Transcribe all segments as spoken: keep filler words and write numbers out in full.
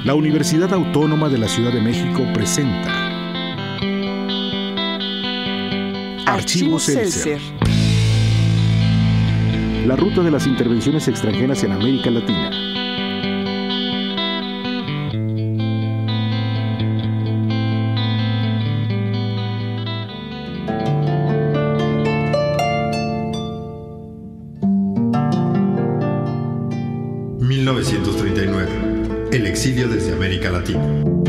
La Universidad Autónoma de la Ciudad de México presenta Archivos Seltzer. La ruta de las intervenciones extranjeras en América Latina. mil novecientos treinta y nueve. El exilio desde América Latina.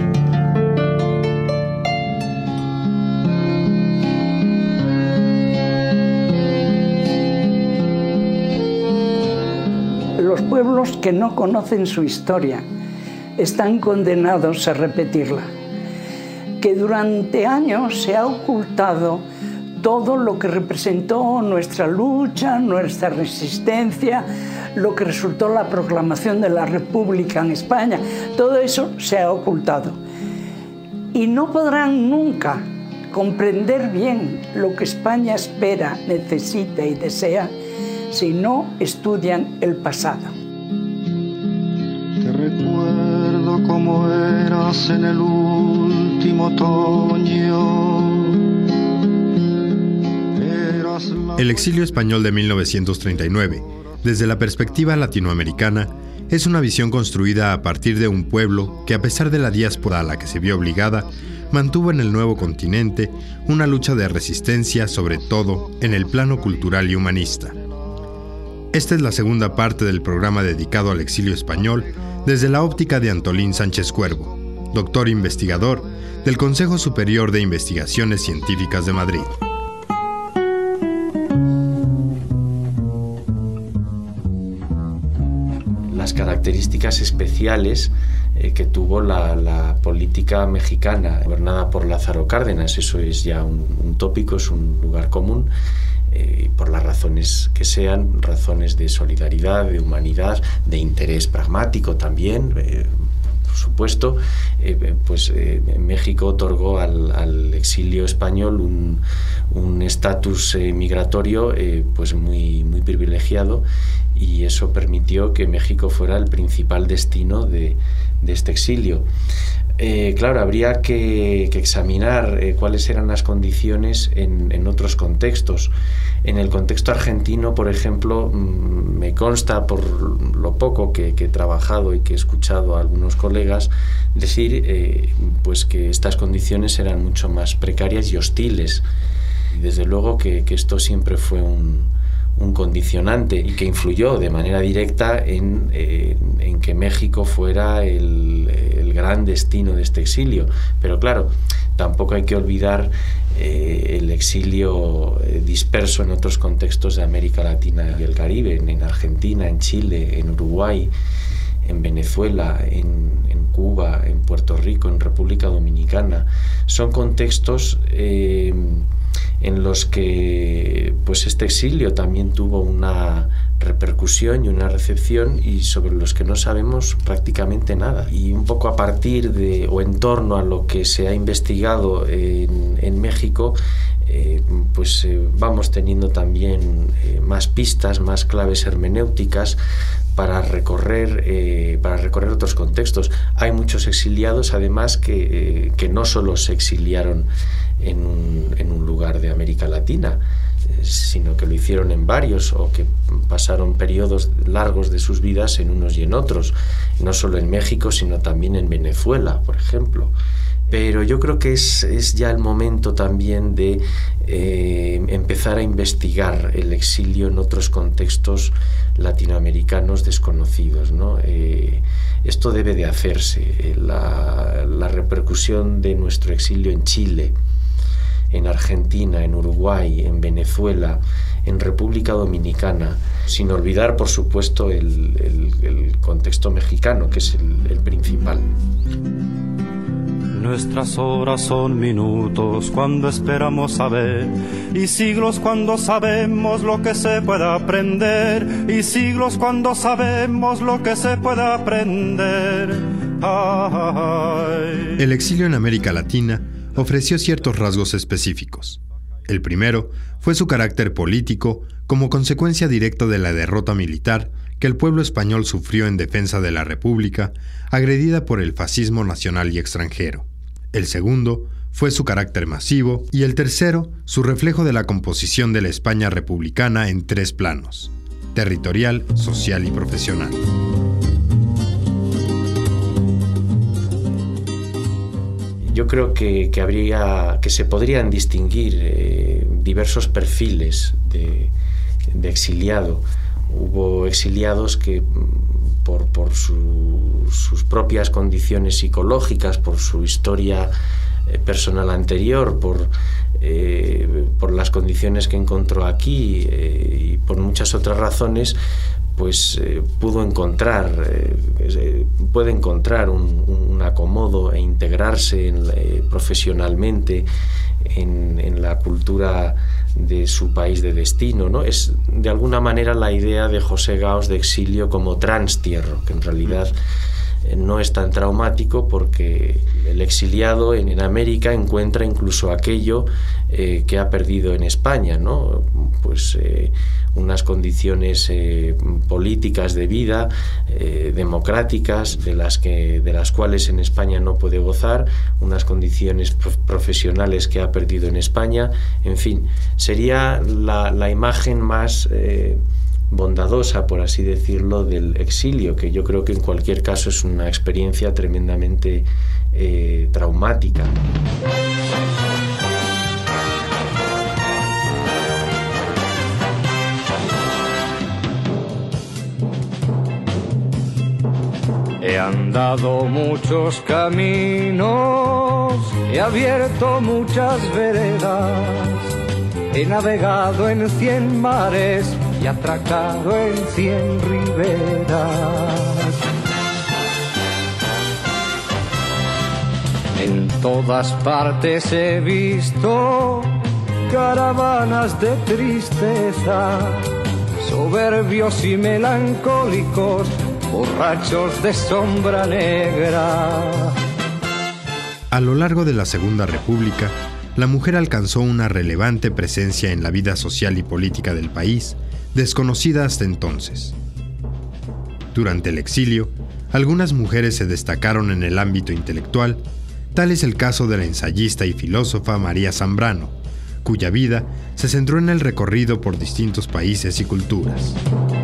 Los pueblos que no conocen su historia están condenados a repetirla, que durante años se ha ocultado todo lo que representó nuestra lucha, nuestra resistencia, lo que resultó la proclamación de la República en España. Todo eso se ha ocultado. Y no podrán nunca comprender bien lo que España espera, necesita y desea si no estudian el pasado. Te recuerdo como eras en el último otoño. El exilio español de mil novecientos treinta y nueve, desde la perspectiva latinoamericana, es una visión construida a partir de un pueblo que, a pesar de la diáspora a la que se vio obligada, mantuvo en el nuevo continente una lucha de resistencia, sobre todo en el plano cultural y humanista. Esta es la segunda parte del programa dedicado al exilio español desde la óptica de Antolín Sánchez Cuervo, doctor investigador del Consejo Superior de Investigaciones Científicas de Madrid. Las características especiales eh, que tuvo la, la política mexicana gobernada por Lázaro Cárdenas. Eso es ya un, un tópico, es un lugar común, eh, por las razones que sean, razones de solidaridad, de humanidad, de interés pragmático también, eh, por supuesto. Eh, pues eh, México otorgó al, al exilio español un un estatus eh, migratorio eh, pues muy, muy privilegiado, y eso permitió que México fuera el principal destino de, de este exilio. Eh, claro, habría que, que examinar eh, cuáles eran las condiciones en, en otros contextos. En el contexto argentino, por ejemplo, mmm, me consta, por lo poco que, que he trabajado y que he escuchado a algunos colegas decir eh, pues que estas condiciones eran mucho más precarias y hostiles. Y desde luego que, que esto siempre fue un, un condicionante y que influyó de manera directa en, eh, en que México fuera el, el gran destino de este exilio. Pero claro, tampoco hay que olvidar eh, el exilio eh, disperso en otros contextos de América Latina y el Caribe, en, en Argentina, en Chile, en Uruguay, en Venezuela, en, en Cuba, en Puerto Rico, en República Dominicana. Son contextos eh, en los que pues este exilio también tuvo una repercusión y una recepción, y sobre los que no sabemos prácticamente nada. Y un poco a partir de o en torno a lo que se ha investigado en, en México, eh, pues eh, vamos teniendo también eh, más pistas, más claves hermenéuticas para recorrer, eh, para recorrer otros contextos. Hay muchos exiliados, además, que, eh, que no solo se exiliaron en un, en un lugar de América Latina, eh, sino que lo hicieron en varios, o que pasaron periodos largos de sus vidas en unos y en otros, no solo en México, sino también en Venezuela, por ejemplo. Pero yo creo que es, es ya el momento también de eh, empezar a investigar el exilio en otros contextos latinoamericanos desconocidos, ¿no? Eh, esto debe de hacerse. La, la repercusión de nuestro exilio en Chile, en Argentina, en Uruguay, en Venezuela, en República Dominicana, sin olvidar, por supuesto, el, el, el contexto mexicano, que es el, el principal. Nuestras horas son minutos cuando esperamos saber, y siglos cuando sabemos lo que se puede aprender, y siglos cuando sabemos lo que se puede aprender. Ay. El exilio en América Latina ofreció ciertos rasgos específicos. El primero fue su carácter político como consecuencia directa de la derrota militar que el pueblo español sufrió en defensa de la República, agredida por el fascismo nacional y extranjero. El segundo fue su carácter masivo y el tercero, su reflejo de la composición de la España republicana en tres planos: territorial, social y profesional. Yo creo que, que, habría, que se podrían distinguir eh, diversos perfiles de, de exiliado. Hubo exiliados que por, por su, sus propias condiciones psicológicas, por su historia eh, personal anterior, por, eh, por las condiciones que encontró aquí eh, y por muchas otras razones, pues eh, pudo encontrar, eh, puede encontrar un, un acomodo e integrarse en, eh, profesionalmente en, en la cultura de su país de destino, ¿no? Es de alguna manera la idea de José Gaos de exilio como transtierro, que en realidad eh, no es tan traumático, porque el exiliado en, en América encuentra incluso aquello eh, que ha perdido en España, ¿no? Pues eh, unas condiciones eh, políticas de vida, eh, democráticas, de las, que, de las cuales en España no puede gozar, unas condiciones prof profesionales que ha perdido en España. En fin, sería la, la imagen más eh, bondadosa, por así decirlo, del exilio, que yo creo que en cualquier caso es una experiencia tremendamente eh, traumática. He andado muchos caminos, he abierto muchas veredas, he navegado en cien mares y atracado en cien riberas. En todas partes he visto caravanas de tristeza, soberbios y melancólicos, borrachos de sombra negra. A lo largo de la Segunda República, la mujer alcanzó una relevante presencia en la vida social y política del país, desconocida hasta entonces. Durante el exilio, algunas mujeres se destacaron en el ámbito intelectual. Tal es el caso de la ensayista y filósofa María Zambrano, cuya vida se centró en el recorrido por distintos países y culturas.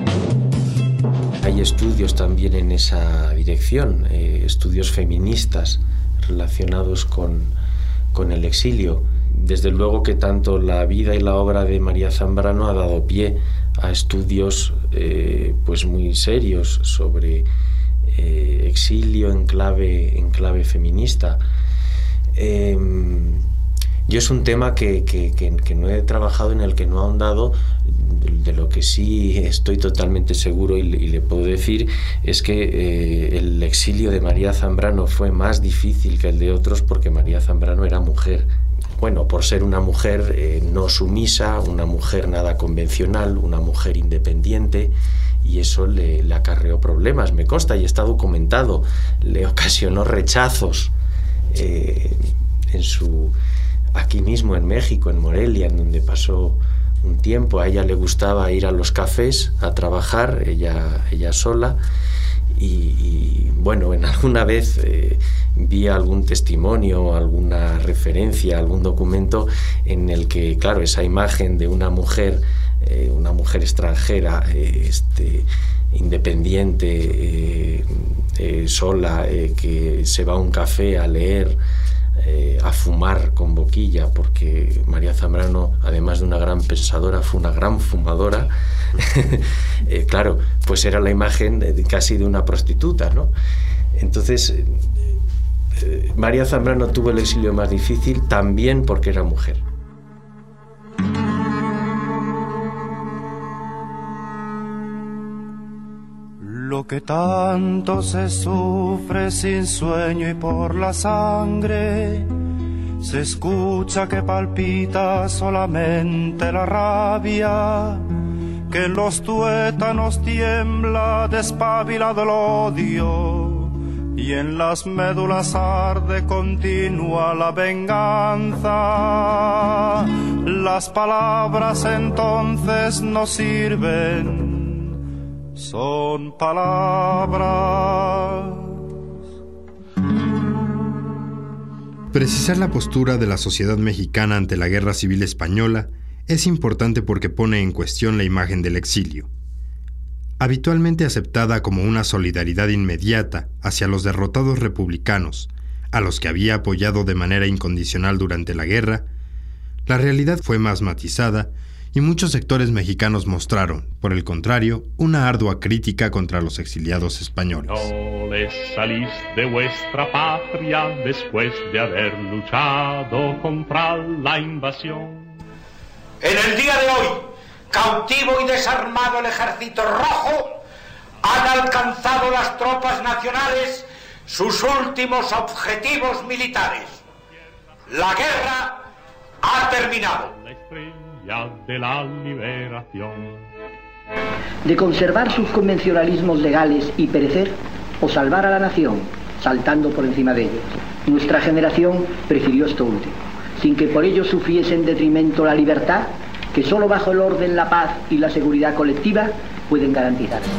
Hay estudios también en esa dirección, eh, estudios feministas relacionados con, con el exilio. Desde luego que tanto la vida y la obra de María Zambrano ha dado pie a estudios eh, pues muy serios sobre eh, exilio en clave, en clave feminista. Eh, Yo es un tema que, que, que, que no he trabajado, en el que no he ahondado. De lo que sí estoy totalmente seguro y, y le puedo decir es que eh, el exilio de María Zambrano fue más difícil que el de otros, porque María Zambrano era mujer. Bueno, por ser una mujer eh, no sumisa, una mujer nada convencional, una mujer independiente, y eso le, le acarreó problemas, me consta, y está documentado. Le ocasionó rechazos eh, en su... aquí mismo en México, en Morelia, en donde pasó un tiempo. A ella le gustaba ir a los cafés a trabajar, ella, ella sola, y, y bueno, en alguna vez eh, vi algún testimonio, alguna referencia, algún documento en el que, claro, esa imagen de una mujer, eh, una mujer extranjera, eh, este, independiente, eh, eh, sola, eh, que se va a un café a leer, Eh, a fumar con boquilla, porque María Zambrano, además de una gran pensadora, fue una gran fumadora. eh, claro, pues era la imagen de, de casi de una prostituta, ¿no? Entonces, eh, María Zambrano tuvo el exilio más difícil también porque era mujer. Lo que tanto se sufre sin sueño y por la sangre, se escucha que palpita solamente la rabia, que en los tuétanos tiembla despabilado el odio, y en las médulas arde continua la venganza. Las palabras entonces no sirven, son palabras. Precisar la postura de la sociedad mexicana ante la Guerra Civil Española es importante porque pone en cuestión la imagen del exilio. Habitualmente aceptada como una solidaridad inmediata hacia los derrotados republicanos, a los que había apoyado de manera incondicional durante la guerra, la realidad fue más matizada y muchos sectores mexicanos mostraron, por el contrario, una ardua crítica contra los exiliados españoles. No les salís de vuestra patria después de haber luchado contra la invasión. En el día de hoy, cautivo y desarmado el ejército rojo, han alcanzado las tropas nacionales sus últimos objetivos militares. La guerra ha terminado. La estrella de la liberación. De conservar sus convencionalismos legales y perecer, o salvar a la nación, saltando por encima de ellos. Nuestra generación prefirió esto último, sin que por ello sufriese en detrimento la libertad, que solo bajo el orden, la paz y la seguridad colectiva pueden garantizarse.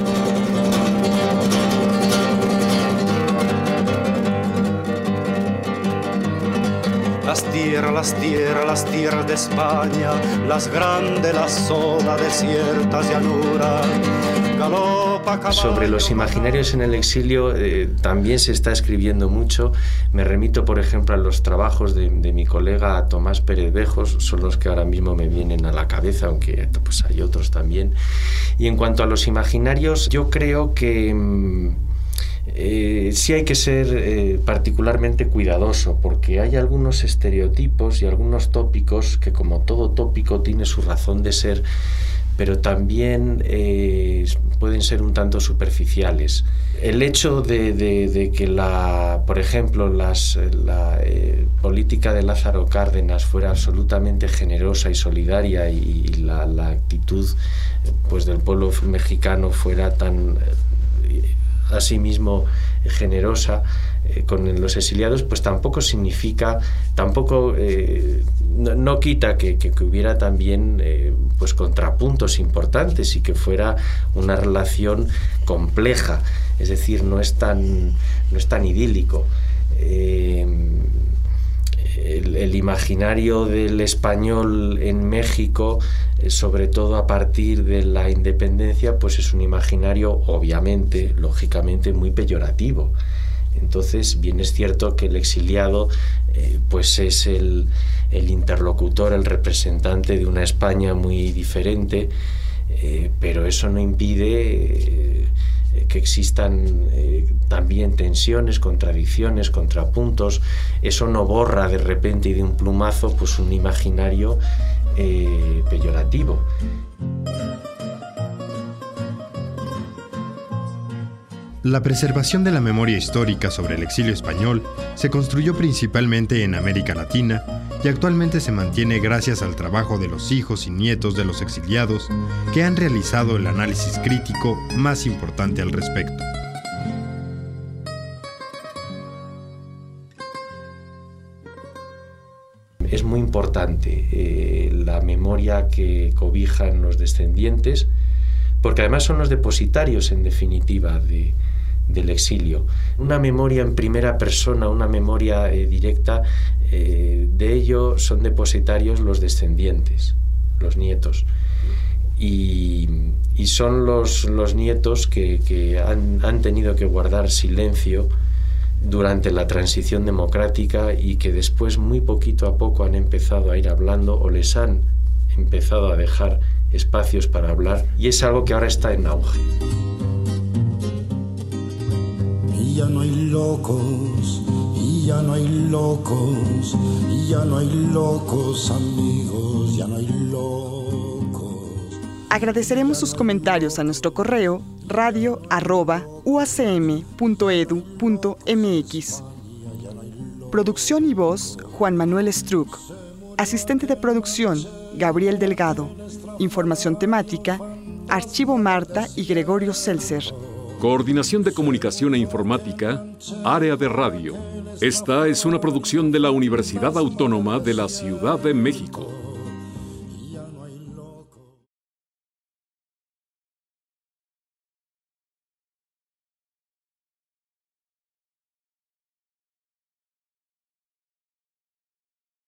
Las tierras, las tierras, las tierras de España, las grandes, las solas, desiertas llanuras. Sobre los imaginarios en el exilio eh, también se está escribiendo mucho. Me remito, por ejemplo, a los trabajos de, de mi colega Tomás Pérez Bejos, son los que ahora mismo me vienen a la cabeza, aunque pues, hay otros también. Y en cuanto a los imaginarios, yo creo que mmm, eh, sí hay que ser eh, particularmente cuidadoso, porque hay algunos estereotipos y algunos tópicos que, como todo tópico, tiene su razón de ser, pero también eh, pueden ser un tanto superficiales. El hecho de, de, de que, la, por ejemplo, las, la eh, política de Lázaro Cárdenas fuera absolutamente generosa y solidaria y, y la, la actitud pues, del pueblo mexicano fuera tan eh, asimismo generosa eh, con los exiliados, pues tampoco significa, tampoco eh, no, no quita que, que, que hubiera también eh, pues contrapuntos importantes y que fuera una relación compleja, es decir, no es tan, no es tan idílico. Eh, el, el imaginario del español en México, eh, sobre todo a partir de la independencia, pues es un imaginario obviamente, lógicamente, muy peyorativo. Entonces, bien es cierto que el exiliado eh, pues es el, el interlocutor, el representante de una España muy diferente, eh, pero eso no impide eh, que existan eh, también tensiones, contradicciones, contrapuntos. Eso no borra de repente y de un plumazo pues un imaginario eh, peyorativo. La preservación de la memoria histórica sobre el exilio español se construyó principalmente en América Latina y actualmente se mantiene gracias al trabajo de los hijos y nietos de los exiliados que han realizado el análisis crítico más importante al respecto. Es muy importante eh, la memoria que cobijan los descendientes, porque además son los depositarios, en definitiva, de, del exilio. Una memoria en primera persona, una memoria eh, directa, eh, de ello son depositarios los descendientes, los nietos. Y, y son los, los nietos que, que han, han tenido que guardar silencio durante la transición democrática y que después, muy poquito a poco, han empezado a ir hablando o les han empezado a dejar espacios para hablar, y es algo que ahora está en auge. Y ya no hay locos, y ya no hay locos, y ya no hay locos amigos, ya no hay locos. Agradeceremos sus comentarios a nuestro correo radio arroba u a c m punto e d u punto m x. Producción y voz, Juan Manuel Struck. Asistente de producción, Gabriel Delgado. Información temática, Archivo Marta y Gregorio Seltzer. Coordinación de Comunicación e Informática, Área de Radio. Esta es una producción de la Universidad Autónoma de la Ciudad de México.